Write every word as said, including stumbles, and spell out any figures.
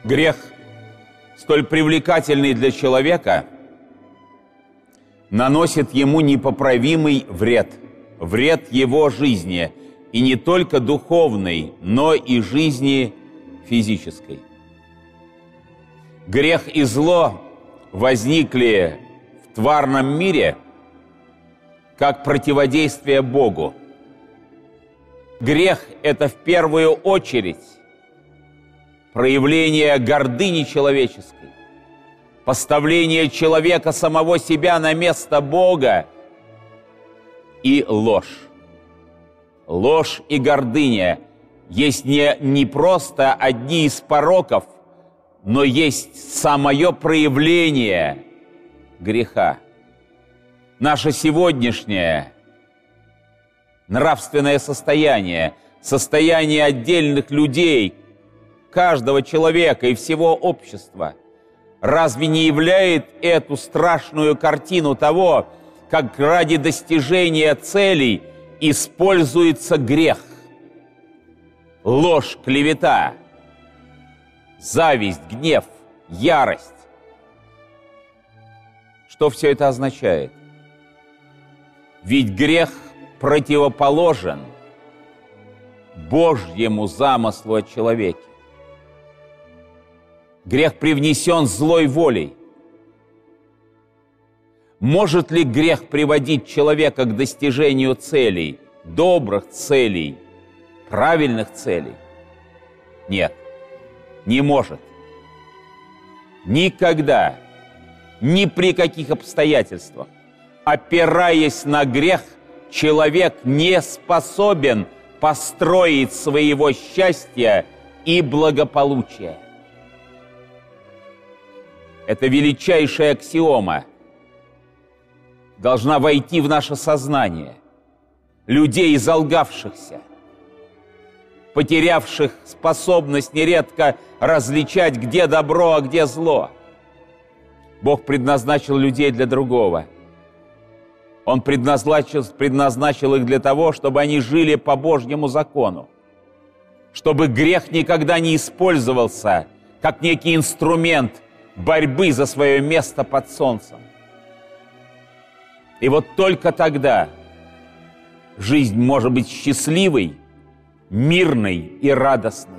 Грех, столь привлекательный для человека, наносит ему непоправимый вред, вред его жизни, и не только духовной, но и жизни физической. Грех и зло возникли в тварном мире как противодействие Богу. Грех – это в первую очередь проявление гордыни человеческой, поставление человека самого себя на место Бога и ложь. Ложь и гордыня есть не, не просто одни из пороков, но есть самое проявление греха. Наше сегодняшнее нравственное состояние, состояние отдельных людей, каждого человека и всего общества, разве не являет эту страшную картину того, как ради достижения целей используется грех, ложь, клевета, зависть, гнев, ярость? Что все это означает? Ведь грех противоположен Божьему замыслу о человеке. Грех привнесен злой волей. Может ли грех приводить человека к достижению целей, добрых целей, правильных целей? Нет, не может. Никогда, ни при каких обстоятельствах, опираясь на грех, человек не способен построить своего счастья и благополучия. Это величайшая аксиома должна войти в наше сознание людей, залгавшихся, потерявших способность нередко различать, где добро, а где зло. Бог предназначил людей для другого. Он предназначил, предназначил их для того, чтобы они жили по Божьему закону, чтобы грех никогда не использовался как некий инструмент борьбы за свое место под солнцем. И вот только тогда жизнь может быть счастливой, мирной и радостной.